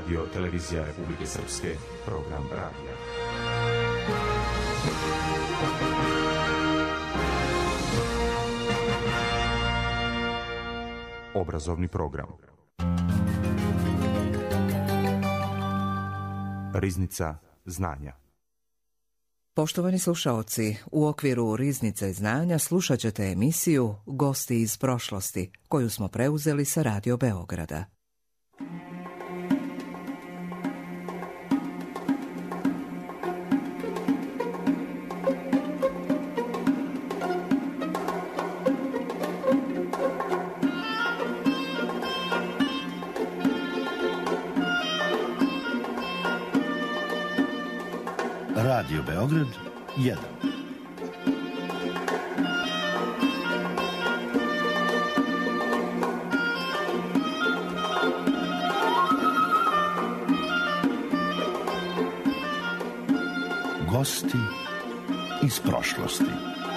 Radio Televizija Republike Srpske, program radija. Obrazovni program. Riznica znanja. Poštovani slušaoci, u okviru Riznice znanja slušat ćete emisiju Gosti iz prošlosti, koju smo preuzeli sa Radio Beograda. Radio Beograd 1. Gosti iz prošlosti.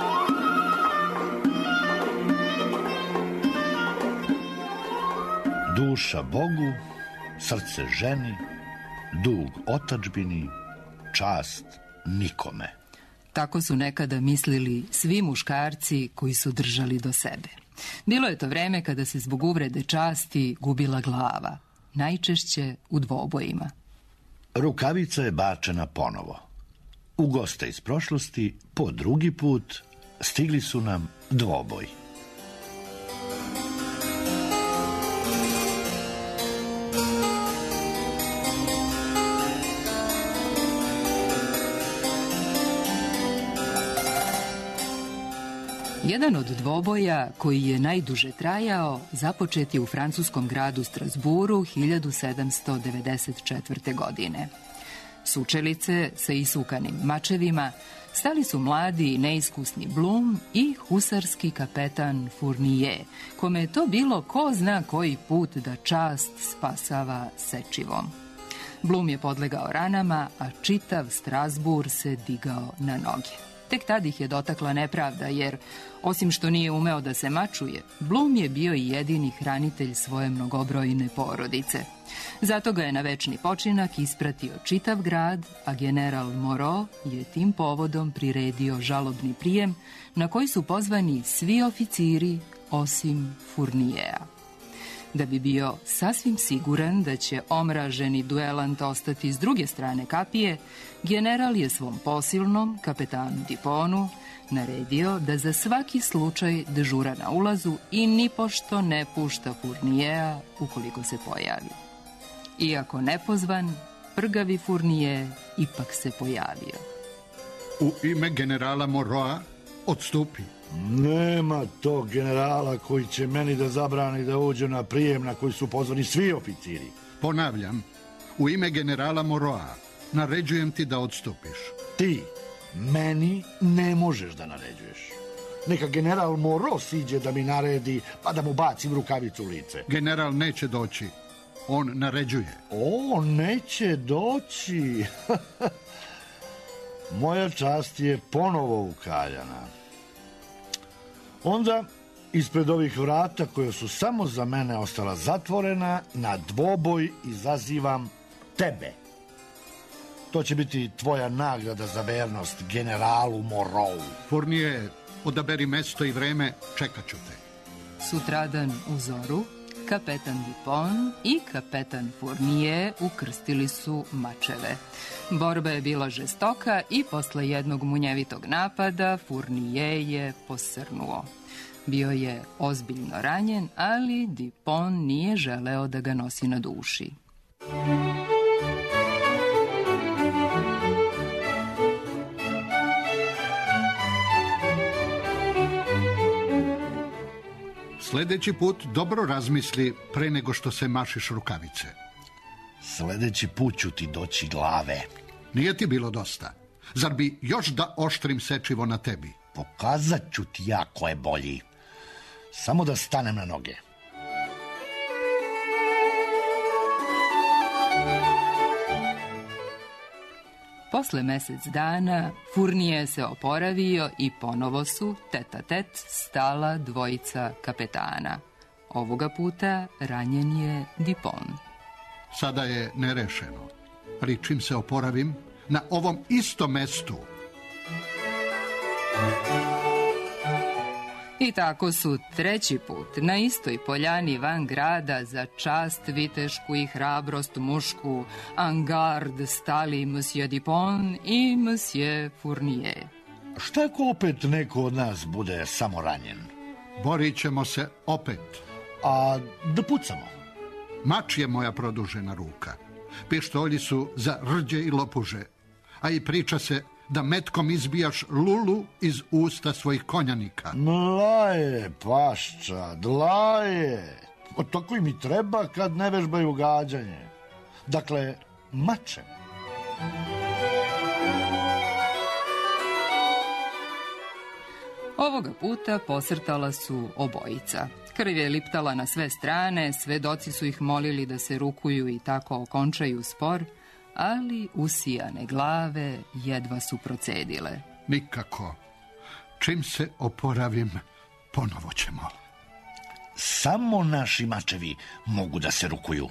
Duša Bogu, srce ženi, dug otadžbini, čast nikome. Tako su nekada mislili svi muškarci koji su držali do sebe. Bilo je to vreme kada se zbog uvrede časti gubila glava, najčešće u dvobojima. Rukavica je bačena ponovo. U Goste iz prošlosti po drugi put stigli su nam dvoboj. Jedan od dvoboja koji je najduže trajao započet je u francuskom gradu Strasburu 1794. godine. Sučelice sa isukanim mačevima stali su mladi i neiskusni Blum i husarski kapetan Fournier, kome je to bilo ko zna koji put da čast spasava sečivom. Blum je podlegao ranama, a čitav Strasbur se digao na noge. Tek tad ih je dotakla nepravda, jer, osim što nije umeo da se mačuje, Blum je bio i jedini hranitelj svoje mnogobrojne porodice. Zato ga je na večni počinak ispratio čitav grad, a general Moreau je tim povodom priredio žalobni prijem na koji su pozvani svi oficiri osim Fourniera. Da bi bio sasvim siguran da će omraženi duelant ostati s druge strane kapije, general je svom posilnom, kapetanu Duponu, naredio da za svaki slučaj dežura na ulazu i nipošto ne pušta Fourniera ukoliko se pojavi. Iako nepozvan, prgavi Fournier ipak se pojavio. U ime generala Moreau odstupi. Nema tog generala koji će meni da zabrani da uđe na prijem na koji su pozvani svi oficiri. Ponavljam, u ime generala Moreau naređujem ti da odstupiš. Ti meni ne možeš da naređuješ. Neka general Moreau siđe da mi naredi, pa da mu bacim rukavicu u lice. General neće doći. On naređuje. On neće doći. Moja čast je ponovo ukaljana. Onda, ispred ovih vrata koja su samo za mene ostala zatvorena, na dvoboj izazivam tebe. To će biti tvoja nagrada za vernost generalu Moreau. Fournier, odaberi mesto i vreme, čekat ću te. Sutradan u zoru, kapetan Dupon i kapetan Fournier ukrstili su mačeve. Borba je bila žestoka i posle jednog munjevitog napada Fournier je posrnuo. Bio je ozbiljno ranjen, ali Dupon nije želeo da ga nosi na duši. Sledeći put dobro razmisli pre nego što se mašiš rukavice. Sledeći put ću ti doći glave. Nije ti bilo dosta. Zar bi još da oštrim sečivo na tebi? Pokazat ću ti ja ko je bolji. Samo da stanem na noge. Posle mesec dana Fournier se oporavio i ponovo su tet-a-tet stala dvojica kapetana. Ovoga puta ranjen je Dupon. Sada je nerešeno. Ali čim se oporavim, na ovom istom mestu. I tako su treći put na istoj poljani van grada za čast vitešku i hrabrost mušku en garde stali Monsieur Dupont i Monsieur Fournier. Šta ako opet neko od nas bude samo ranjen? Borit ćemo se opet. A da pucamo? Mač je moja produžena ruka. Pištolji su za rđe i lopuže. A i priča se da metkom izbijaš lulu iz usta svojih konjanika. Dlaje, pašča, dlaje. Tako i mi treba kad ne vežbaju gađanje. Dakle, mačem. Ovoga puta posrtala su obojica. Krv je liptala na sve strane, svedoci su ih molili da se rukuju i tako okončaju spor, ali usijane glave jedva su procedile. Nikako. Čim se oporavim, ponovo ćemo. Samo naši mačevi mogu da se rukuju.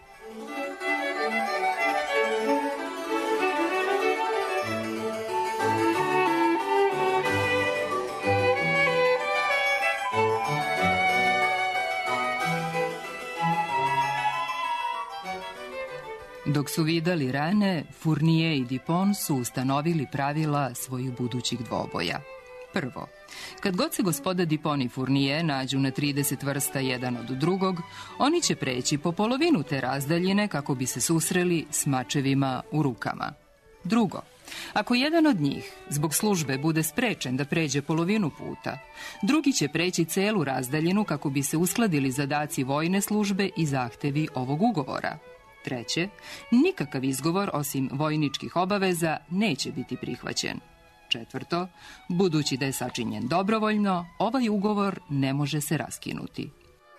Dok su vidali rane, Fournier i Dupont su ustanovili pravila svojih budućih dvoboja. Prvo, kad god se gospoda Dupont i Fournier nađu na 30 vrsta jedan od drugog, oni će preći po polovinu te razdaljine kako bi se susreli s mačevima u rukama. Drugo, ako jedan od njih zbog službe bude sprečen da pređe polovinu puta, drugi će preći celu razdaljinu kako bi se uskladili zadaci vojne službe i zahtevi ovog ugovora. Treće, nikakav izgovor osim vojničkih obaveza neće biti prihvaćen. Četvrto, budući da je sačinjen dobrovoljno, ovaj ugovor ne može se raskinuti.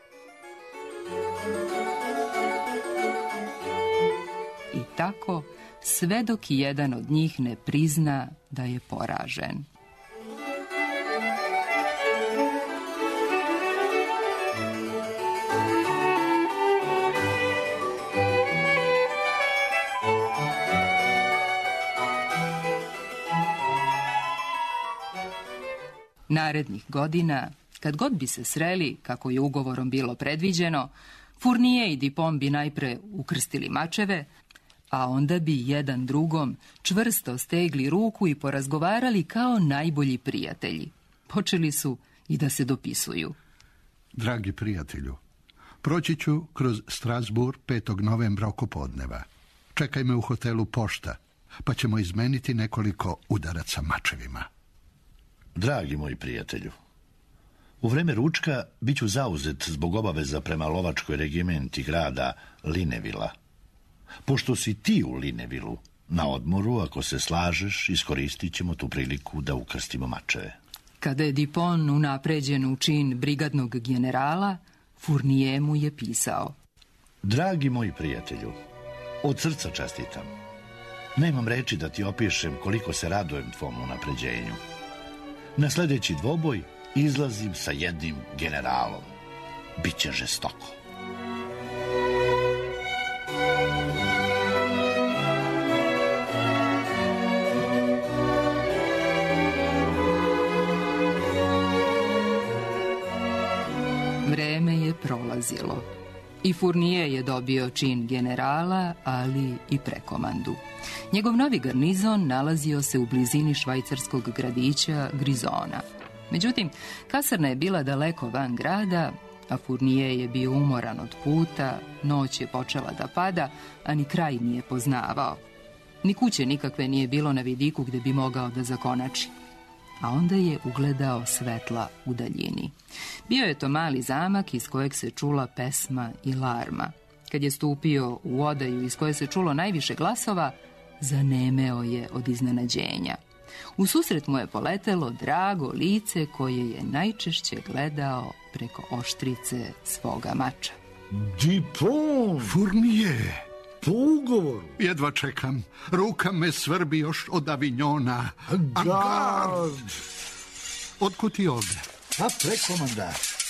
I tako, sve dok jedan od njih ne prizna da je poražen. Narednih godina, kad god bi se sreli, kako je ugovorom bilo predviđeno, Fournier i Dupont bi najpre ukrstili mačeve, a onda bi jedan drugom čvrsto stegli ruku i porazgovarali kao najbolji prijatelji. Počeli su i da se dopisuju. Dragi prijatelju, proći ću kroz Strasbourg 5. novembra oko podneva. Čekaj me u hotelu Pošta, pa ćemo izmeniti nekoliko udaraca mačevima. Dragi moji prijatelju, u vreme ručka bit ću zauzet zbog obaveza prema lovačkoj regimenti grada Linevila. Pošto si ti u Linevilu na odmoru, ako se slažeš, iskoristit ćemo tu priliku da ukrstimo mačeve. Kada je Dupont unapređen u čin brigadnog generala, Fournier mu je pisao: Dragi moji prijatelju, od srca čestitam. Nemam reči da ti opišem koliko se radujem tvom unapređenju. Na sljedeći dvoboj izlazim sa jednim generalom. Biće žestoko. Vreme je prolazilo. I Fournier je dobio čin generala, ali i prekomandu. Njegov novi garnizon nalazio se u blizini švajcarskog gradića Grisona. Međutim, kasarna je bila daleko van grada, a Fournier je bio umoran od puta, noć je počela da pada, a ni kraj nije poznavao. Ni kuće nikakve nije bilo na vidiku gdje bi mogao da zakonači. A onda je ugledao svetla u daljini. Bio je to mali zamak iz kojeg se čula pesma i larma. Kad je stupio u odaju iz koje se čulo najviše glasova, zanemeo je od iznenađenja. U susret mu je poletelo drago lice koje je najčešće gledao preko oštrice svoga mača. Dupont! Fournier! Po ugovoru! Jedva čekam. Ruka me svrbi još od Avignona. Gard! Otkud ti ovdje? A prekomanda.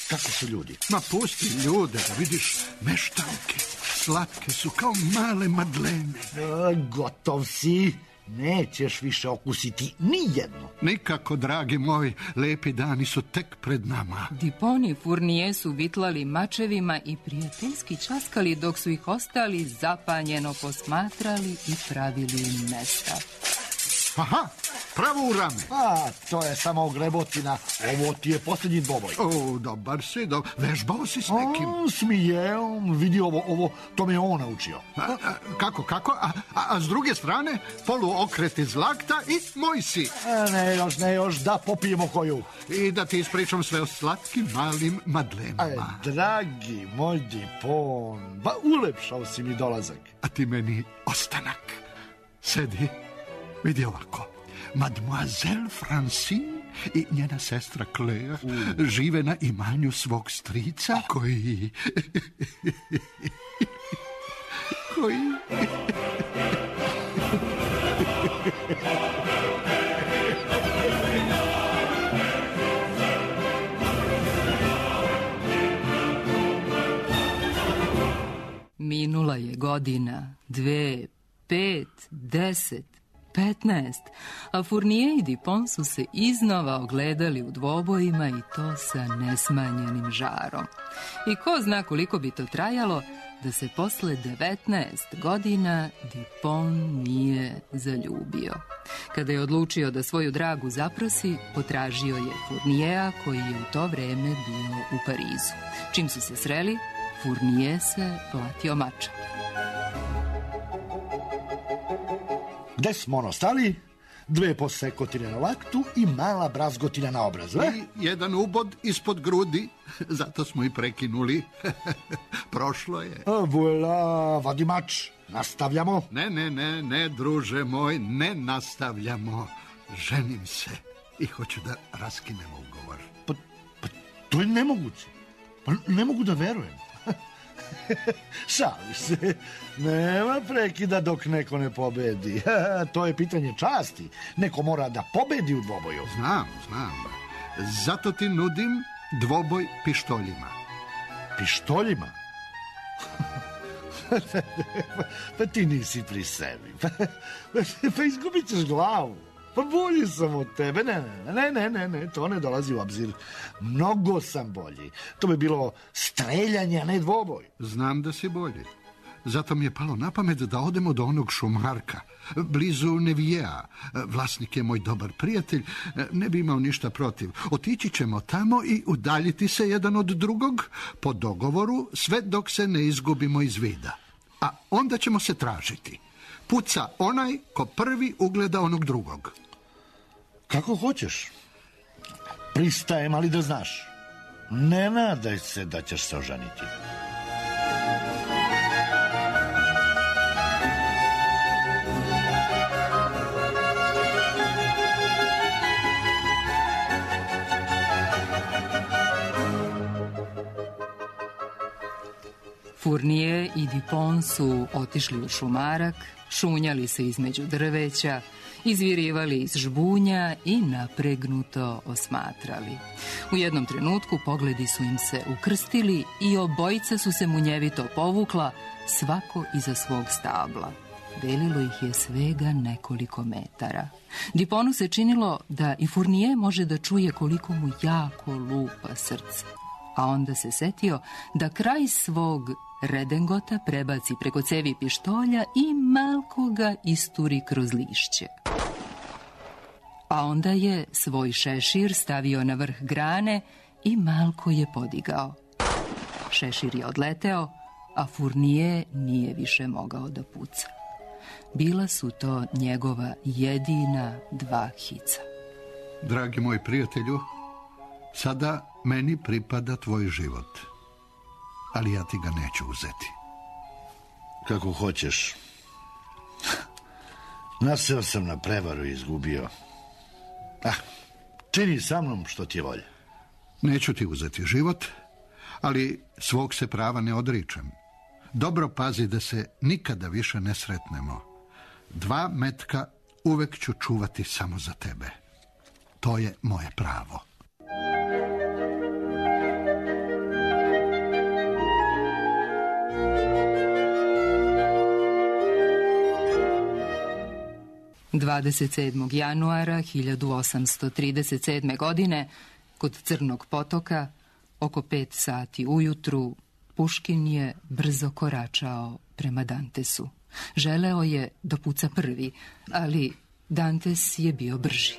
kako su ljudi? Ma pusti ljude, da vidiš meštanke. Slatke su kao male madlene. Gotov si. Nećeš više okusiti ni jedno. Nikako, dragi moji, lepi dani su tek pred nama. Dupont i Fournier su vitlali mačevima i prijateljski časkali dok su ih ostali zapanjeno posmatrali i pravili im mesta. Aha, pravo u rame. To je samo grebotina. Ovo ti je posljednji dvoboj. Dobar si, vežbao si s nekim. Smije, vidi ovo, to me je on naučio. Kako? A s druge strane, poluokret iz lakta i moj si. Ne još, da popijemo koju. I da ti ispričam sve o slatkim malim madlenama. Dragi moj Dupont, ulepšao si mi dolazak. A ti meni ostanak. Sedi, vidi ovako. Mademoiselle Francine i njena sestra Claire žive na imanju svog strica koji... Minula je godina, 2, 5, 10, 15, a Fournier i Dupont su se iznova ogledali u dvobojima i to sa nesmanjenim žarom. I ko zna koliko bi to trajalo da se posle 19 godina Dupont nije zaljubio. Kada je odlučio da svoju dragu zaprosi, potražio je Fourniera koji je u to vreme bio u Parizu. Čim su se sreli, Fournier se platio mača. Gde smo stali? 2 posekotine na laktu i mala brazgotina na obrazu. I jedan ubod ispod grudi, zato smo i prekinuli. Prošlo je. Voilà, vadi mač. Nastavljamo? Ne, druže moj, ne nastavljamo. Ženim se i hoću da raskinem ugovor. Pa to je nemoguće. Pa ne mogu da verujem. Šališ se. Nema prekida dok neko ne pobedi. To je pitanje časti. Neko mora da pobedi u dvoboju. Znam. Zato ti nudim dvoboj pištoljima. Pištoljima? Pa ti nisi pri sebi. Pa izgubit ćeš glavu. Pa bolji sam od tebe. Ne, to ne dolazi u obzir. Mnogo sam bolji. To bi bilo streljanje, a ne dvoboj. Znam da si bolji. Zato mi je palo na pamet da odemo do onog šumarka, blizu Nevijea. Vlasnik je moj dobar prijatelj, ne bi imao ništa protiv. Otići ćemo tamo i udaljiti se jedan od drugog po dogovoru, sve dok se ne izgubimo iz vida. A onda ćemo se tražiti. Puca onaj ko prvi ugleda onog drugog. Kako hoćeš. Pristajem, ali da znaš. Ne nadaj se da ćeš se oženiti. Fournier i Dupont su otišli u šumarak, šunjali se između drveća, izvirivali iz žbunja i napregnuto osmatrali. U jednom trenutku pogledi su im se ukrstili i obojica su se munjevito povukla, svako iza svog stabla. Delilo ih je svega nekoliko metara. Dupontu se činilo da i Fournier može da čuje koliko mu jako lupa srce. A onda se setio da kraj svog redengota prebaci preko cevi pištolja i malko ga isturi kroz lišće. A onda je svoj šešir stavio na vrh grane i malko je podigao. Šešir je odleteo, a Fournier nije više mogao da puca. Bila su to njegova jedina 2 hica. Dragi moj prijatelju, sada meni pripada tvoj život, ali ja ti ga neću uzeti. Kako hoćeš. Naseo sam na prevaru i izgubio. Čini sa mnom što ti je volja. Neću ti uzeti život, ali svog se prava ne odričem. Dobro pazi da se nikada više ne sretnemo. 2 metka uvek ću čuvati samo za tebe. To je moje pravo. 27. januara 1837. godine kod Crnog potoka, oko 5 sati ujutru, Puškin je brzo koračao prema Dantesu. Želeo je da puca prvi, ali Dantes je bio brži.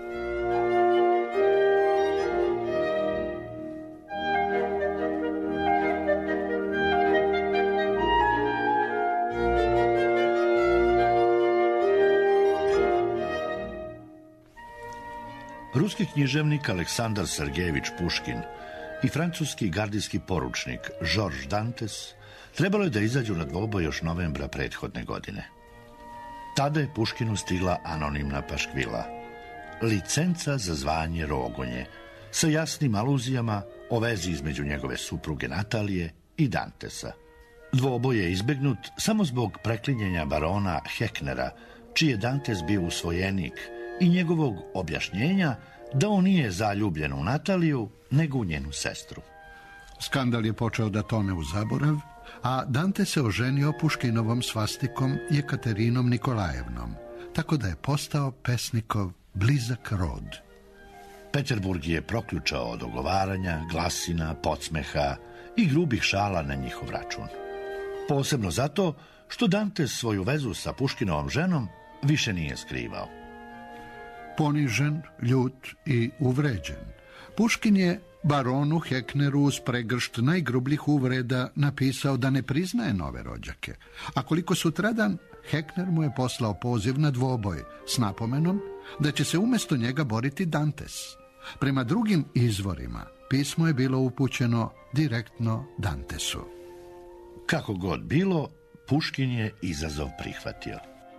Ruski književnik Aleksandar Sergejević Puškin i francuski gardijski poručnik Georges Dantes trebalo je da izađu na dvoboj još novembra prethodne godine. Tada je Puškinu stigla anonimna paškvila, licenca za zvanje Rogonje, sa jasnim aluzijama o vezi između njegove supruge Natalije i Dantesa. Dvoboj je izbegnut samo zbog preklinjenja barona Hecknera, čiji je Dantes bio usvojenik, i njegovog objašnjenja da on nije zaljubljen u Nataliju, nego u njenu sestru. Skandal je počeo da tone u zaborav, a Dante se oženio Puškinovom svastikom Jekaterinom Nikolajevnom, tako da je postao pesnikov blizak rod. Peterburg je proključao od ogovaranja, glasina, podsmeha i grubih šala na njihov račun. Posebno zato što Dante svoju vezu sa Puškinovom ženom više nije skrivao. Ponižen, ljut i uvređen, Puškin je baronu Heckneru uz pregršt najgrubljih uvreda napisao da ne priznaje nove rođake, a koliko sutradan Heckner mu je poslao poziv na dvoboj s napomenom da će se umjesto njega boriti Dantes. Prema drugim izvorima, pismo je bilo upućeno direktno Dantesu. Kako god bilo, Puškin je izazov prihvatio.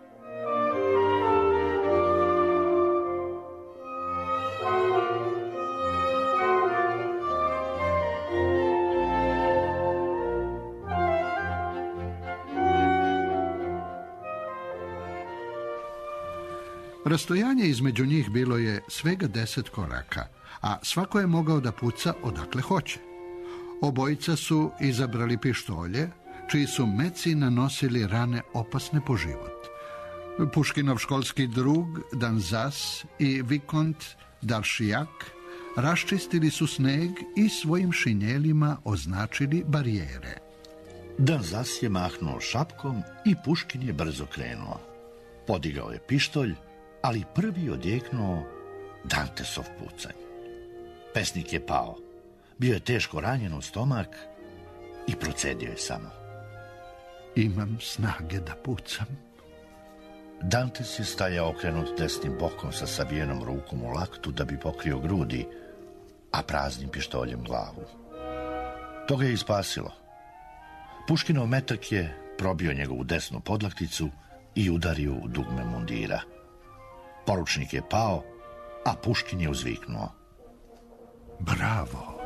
Rastojanje između njih bilo je svega 10 koraka, a svako je mogao da puca odakle hoće. Obojica su izabrali pištolje, čiji su meci nanosili rane opasne po život. Puškinov školski drug Danzas i Vikont Daršijak raščistili su sneg i svojim šinjelima označili barijere. Danzas je mahnuo šapkom i Puškin je brzo krenuo. Podigao je pištolj, ali prvi odjeknuo Dantesov pucanj. Pesnik je pao. Bio je teško ranjen u stomak i procedio je samo: Imam snage da pucam. Dantes je stajao okrenut desnim bokom sa savijenom rukom u laktu da bi pokrio grudi, a praznim pištoljem glavu. To ga je ispasilo. Puškinov metak je probio njegovu desnu podlakticu i udario u dugme mundira. Poručnik je pao, a Puškin je uzviknuo: Bravo!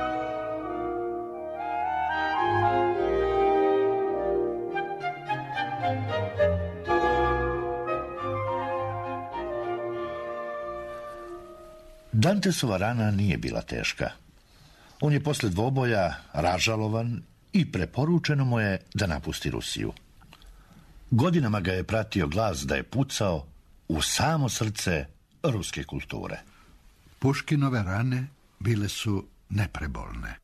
Dantesova rana nije bila teška. On je posle dvoboja ražalovan i preporučeno mu je da napusti Rusiju. Godinama ga je pratio glas da je pucao u samo srce ruske kulture. Puškinove rane bile su neprebolne.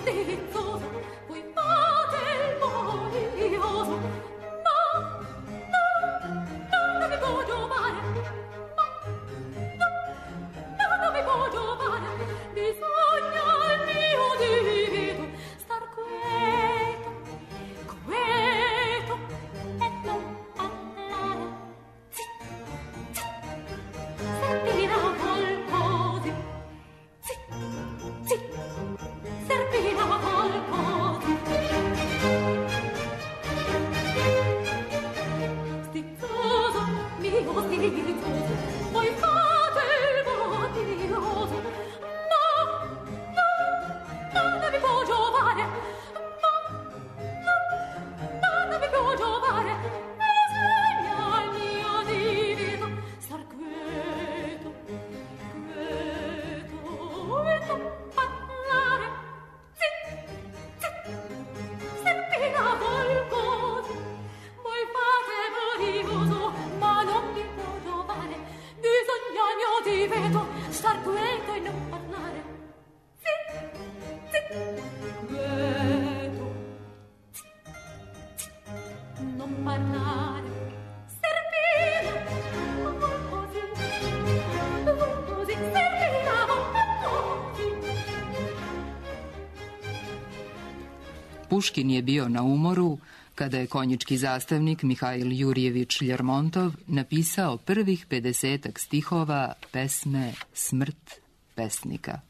Puškin je bio na umoru kada je konjički zastavnik Mihail Jurjević Ljermontov napisao prvih 50 stihova pesme Smrt pesnika.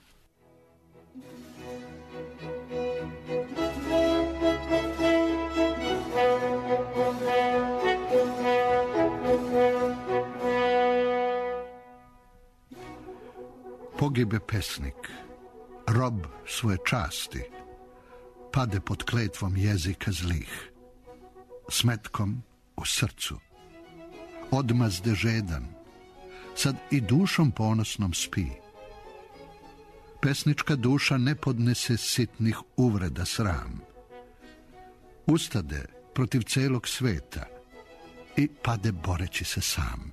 Pogibe pesnik, rob svoje časti, pade pod kletvom jezika zlih, smetkom u srcu, odmazde žedan, sad i dušom ponosnom spi. Pesnička duša ne podnese sitnih uvreda sram, ustade protiv celog sveta i pade boreći se sam.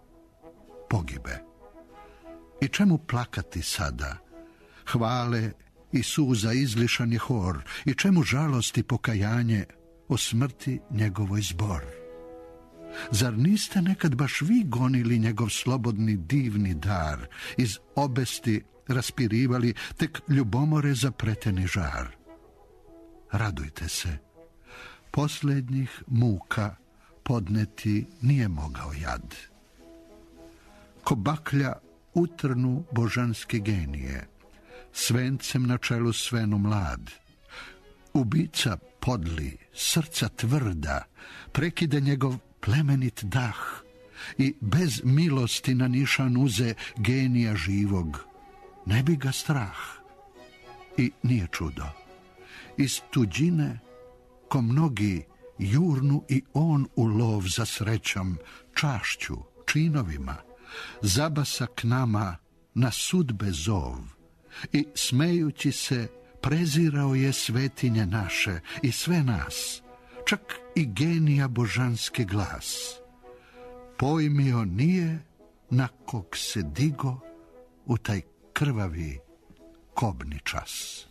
Pogibe. I čemu plakati sada? Hvale i suza izlišan je hor, i čemu žalost i pokajanje o smrti njegovoj zbor? Zar niste nekad baš vi gonili njegov slobodni divni dar, iz obesti raspirivali tek ljubomore zapreteni žar? Radujte se, posljednjih muka podneti nije mogao jad. Ko baklja utrnu božanske genije, svencem na čelu svenu mlad. Ubica podli, srca tvrda, prekide njegov plemenit dah i bez milosti na nišan uze genija živog. Ne bi ga strah. I nije čudo. Iz tuđine, ko mnogi, jurnu i on u lov za srećom, čašću, činovima, zabasa k nama na sudbe zov i smejući se prezirao je svetinje naše i sve nas, čak i genija božanski glas. Pojmio nije na kog se digo u taj krvavi kobni čas.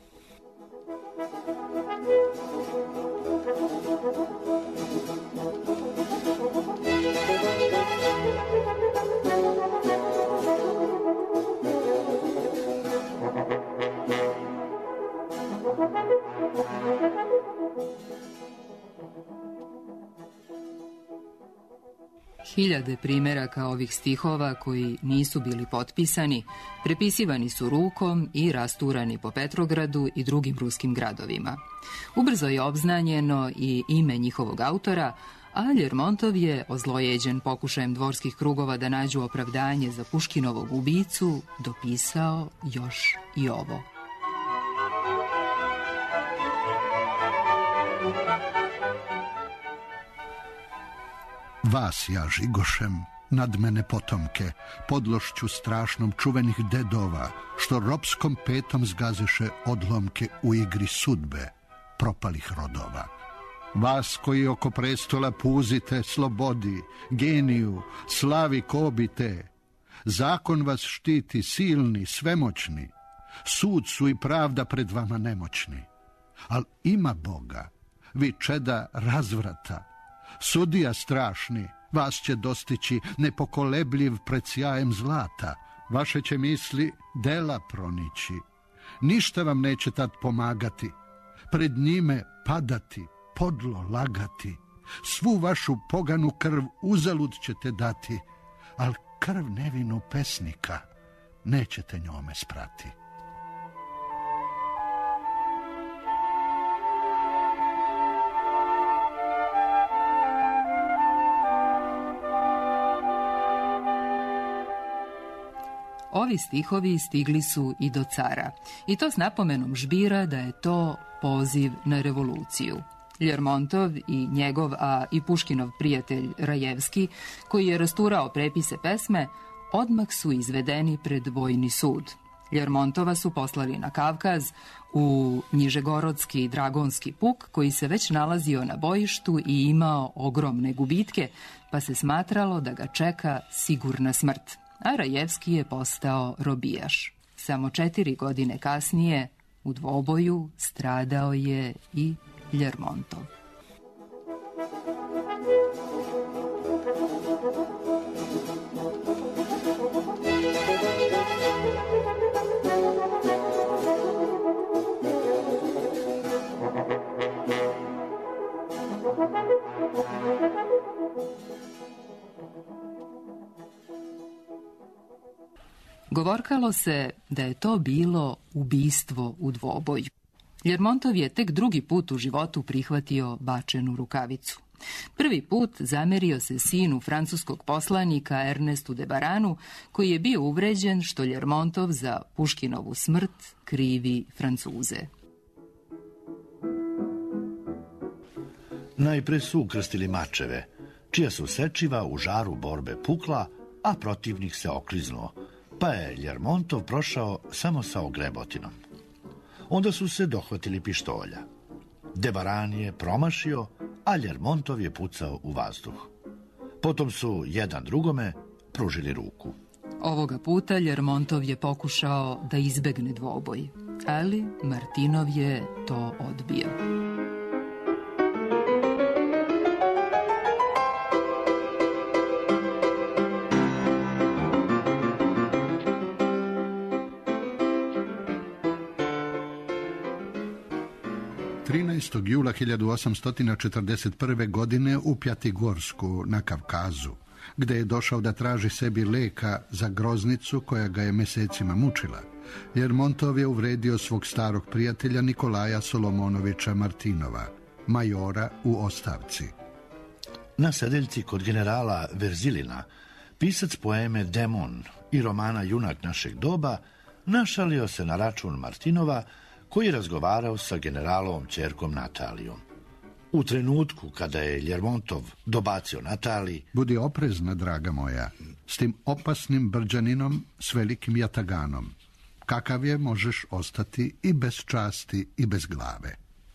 Hiljade primjeraka ovih stihova koji nisu bili potpisani, prepisivani su rukom i rasturani po Petrogradu i drugim ruskim gradovima. Ubrzo je obznanjeno i ime njihovog autora, a Ljermontov je, ozlojeđen pokušajem dvorskih krugova da nađu opravdanje za Puškinovog ubicu, dopisao još i ovo. Vas ja žigošem, nad mene potomke, podlošću strašnom čuvenih dedova, što ropskom petom zgazeše odlomke u igri sudbe propalih rodova. Vas koji oko prestola puzite slobodi, geniju, slavi kobite, zakon vas štiti silni, svemoćni, sud su i pravda pred vama nemoćni. Al ima Boga, vi čeda razvrata. Sudija strašni, vas će dostići nepokolebljiv pred sjajem zlata. Vaše će misli dela pronići. Ništa vam neće tad pomagati. Pred njime padati, podlo lagati. Svu vašu poganu krv uzalud ćete dati, al krv nevinu pesnika nećete njome sprati. Ovi stihovi stigli su i do cara, i to s napomenom žbira da je to poziv na revoluciju. Ljermontov i njegov, a i Puškinov prijatelj Rajevski, koji je rasturao prepise pesme, odmah su izvedeni pred vojni sud. Ljermontova su poslali na Kavkaz u Njižegorodski dragonski puk, koji se već nalazio na bojištu i imao ogromne gubitke, pa se smatralo da ga čeka sigurna smrt. A Rajevski je postao robijaš. Samo 4 godine kasnije u dvoboju stradao je i Ljermontov. Govorkalo se da je to bilo ubistvo u dvoboju. Ljermontov je tek drugi put u životu prihvatio bačenu rukavicu. Prvi put zamerio se sinu francuskog poslanika Ernestu de Baranu, koji je bio uvređen što Ljermontov za Puškinovu smrt krivi Francuze. Najpre su ukrstili mačeve, čija su sečiva u žaru borbe pukla, a protivnik se okliznuo, pa je Ljermontov prošao samo sa ogrebotinom. Onda su se dohvatili pištolja. De Baran je promašio, a Ljermontov je pucao u vazduh. Potom su jedan drugome pružili ruku. Ovoga puta Ljermontov je pokušao da izbegne dvoboj, ali Martinov je to odbio. Jula 1841. godine u Pjatigorsku na Kavkazu, gde je došao da traži sebi leka za groznicu koja ga je mesecima mučila. Ljermontov je uvredio svog starog prijatelja Nikolaja Solomonovića Martinova, majora u ostavci. Na sedeljci kod generala Verzilina, pisac poeme Demon i romana Junak našeg doba, našalio se na račun Martinova, koji je razgovarao sa generalovom ćerkom Natalijom. U trenutku kada je Ljermontov dobacio Nataliji: "Budi oprezna, draga moja, s tim opasnim brđaninom, s velikim jataganom. Kakav je, možeš ostati i bez časti i bez glave."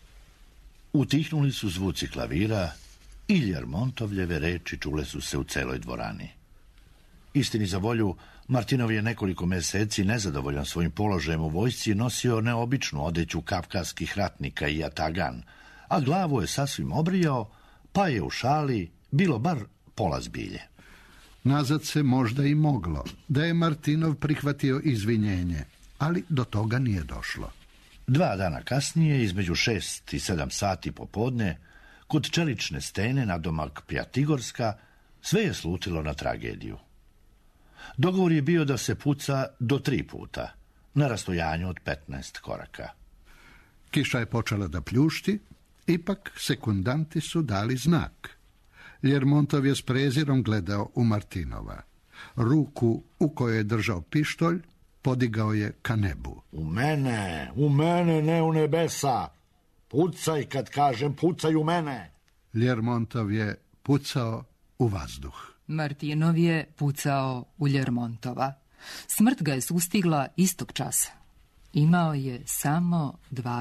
Utihnuli su zvuci klavira i Ljermontovljeve reči čule su se u celoj dvorani. Istini za volju, Martinov je nekoliko meseci nezadovoljan svojim položajem u vojsci nosio neobičnu odeću kavkaskih ratnika i jatagan, a glavu je sasvim obrijao, pa je u šali bilo bar pola zbilje. Nazad se možda i moglo da je Martinov prihvatio izvinjenje, ali do toga nije došlo. 2 dana kasnije, između 6 i 7 sati popodne, kod čelične stene nadomak Pjatigorska, sve je slutilo na tragediju. Dogovor je bio da se puca do 3 puta, na rastojanju od 15 koraka. Kiša je počela da pljušti, ipak sekundanti su dali znak. Ljermontov je s prezirom gledao u Martinova. Ruku u kojoj je držao pištolj podigao je ka nebu. U mene, ne u nebesa. Pucaj kad kažem, pucaj u mene. Ljermontov je pucao u vazduh. Martinov je pucao u Ljermontova. Smrt ga je sustigla istog časa. Imao je samo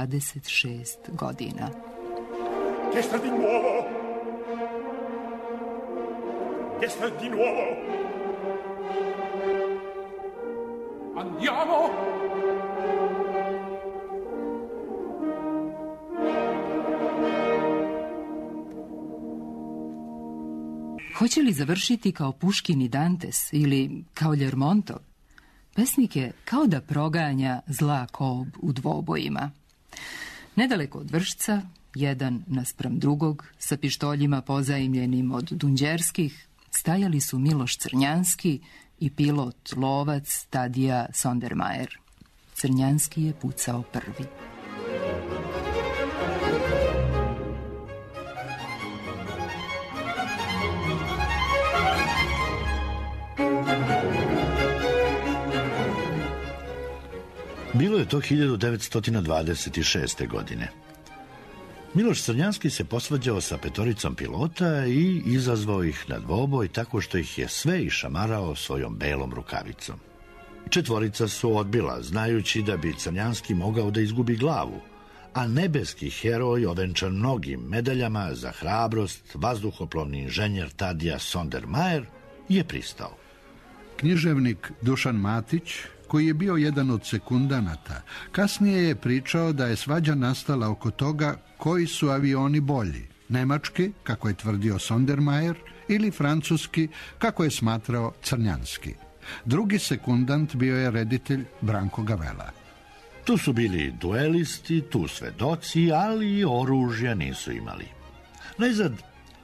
26 godina. Che sta di nuovo? Che sta di nuovo? Andiamo! Hoće li završiti kao Puškin i Dantes ili kao Ljermontov? Pesnik je kao da proganja zla kob u dvobojima. Nedaleko od Vršca, jedan naspram drugog, sa pištoljima pozajmljenim od Dunđerskih, stajali su Miloš Crnjanski i pilot lovac Tadija Sondermajer. Crnjanski je pucao prvi. Bilo je to 1926. godine. Miloš Crnjanski se posvađao sa petoricom pilota i izazvao ih na dvoboj tako što ih je sve išamarao svojom belom rukavicom. Četvorica su odbila, znajući da bi Crnjanski mogao da izgubi glavu, a nebeski heroj, ovenčan mnogim medaljama za hrabrost, vazduhoplovni inženjer Tadija Sondermajer, je pristao. Književnik Dušan Matić, koji je bio jedan od sekundanata, kasnije je pričao da je svađa nastala oko toga koji su avioni bolji, nemački, kako je tvrdio Sondermajer, ili francuski, kako je smatrao Crnjanski. Drugi sekundant bio je reditelj Branko Gavela. Tu su bili duelisti, tu svedoci, ali i oružja nisu imali. Najzad,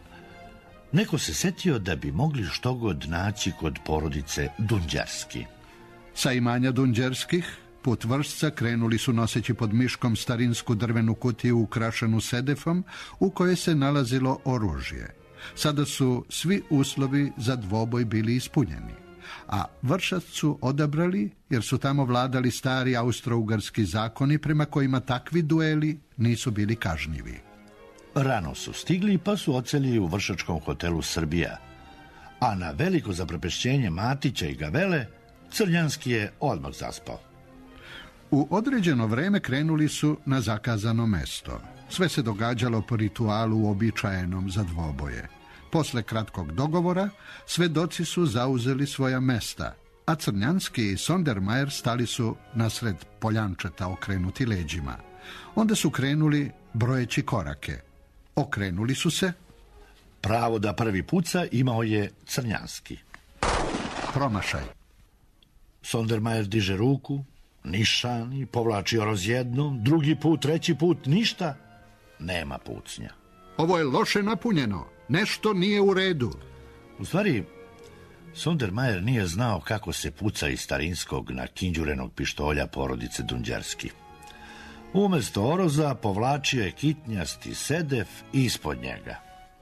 neko se setio da bi mogli štogod naći kod porodice Dunđerski. Sa imanja Dunđerskih, put Vršca krenuli su noseći pod miškom starinsku drvenu kutiju ukrašenu sedefom u kojoj se nalazilo oružje. Sada su svi uslovi za dvoboj bili ispunjeni, a Vršac su odabrali jer su tamo vladali stari austro-ugarski zakoni prema kojima takvi dueli nisu bili kažnjivi. Rano su stigli pa su odseli u vršačkom hotelu Srbija, a na veliko zaprepešćenje Matića i Gavele Crnjanski je odmah zaspao. U određeno vreme krenuli su na zakazano mesto. Sve se događalo po ritualu uobičajenom za dvoboje. Posle kratkog dogovora, svedoci su zauzeli svoja mesta, a Crnjanski i Sondermajer stali su nasred poljančeta okrenuti leđima. Onda su krenuli brojeći korake. Okrenuli su se. Pravo da prvi puca imao je Crnjanski. Promašaj. Sondermajer diže ruku, nišan i povlači oroz jednom, drugi put, treći put, ništa, nema pucnja. Ovo je loše napunjeno, nešto nije u redu. U stvari, Sondermajer nije znao kako se puca iz starinskog nakinđurenog pištolja porodice Dunđerski. Umesto oroza povlačio je kitnjasti sedef ispod njega.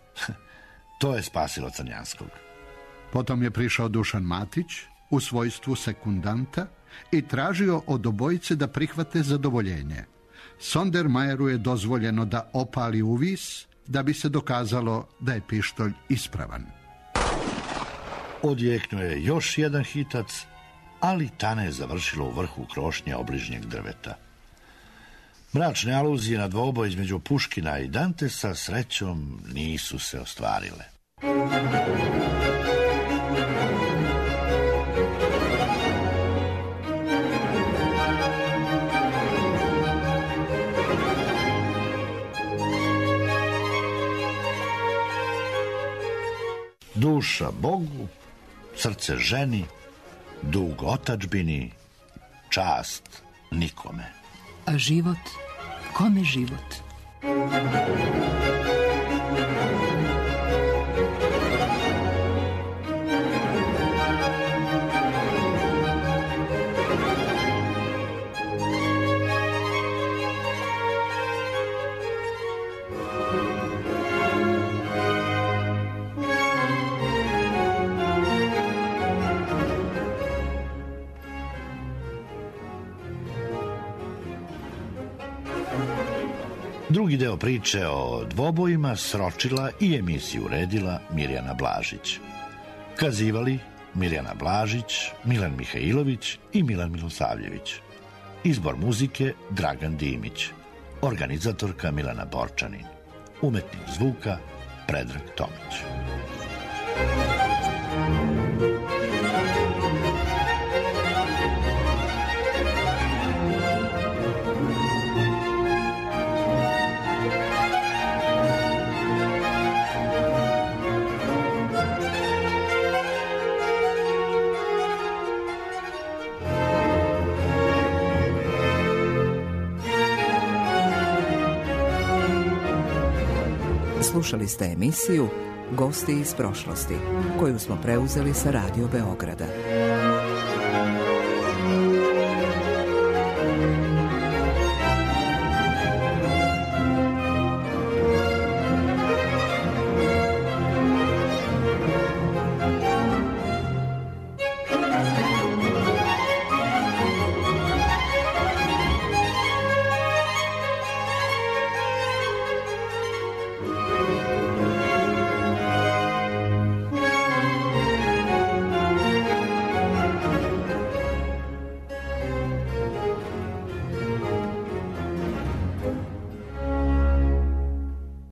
To je spasilo Crnjanskog. Potom je prišao Dušan Matić u svojstvu sekundanta i tražio od obojice da prihvate zadovoljenje. Sondermajeru je dozvoljeno da opali uvis da bi se dokazalo da je pištolj ispravan. Odjeknuo je još jedan hitac, ali tana je završila u vrhu krošnje obližnjeg drveta. Mračne aluzije na dvoboj između Puškina i Dantesa srećom nisu se ostvarile. Duša Bogu, srce ženi, dug otadžbini, čast nikome. A život? Kome život? Drugi deo priče o dvobojima sročila i emisiju uredila Mirjana Blažić. Kazivali Mirjana Blažić, Milan Mihajlović i Milan Milosavljević. Izbor muzike Dragan Dimić. Organizatorka Milana Borčanin. Umetnik zvuka Predrag Tomić. Slušali ste emisiju Gosti iz prošlosti, koju smo preuzeli sa Radio Beograda.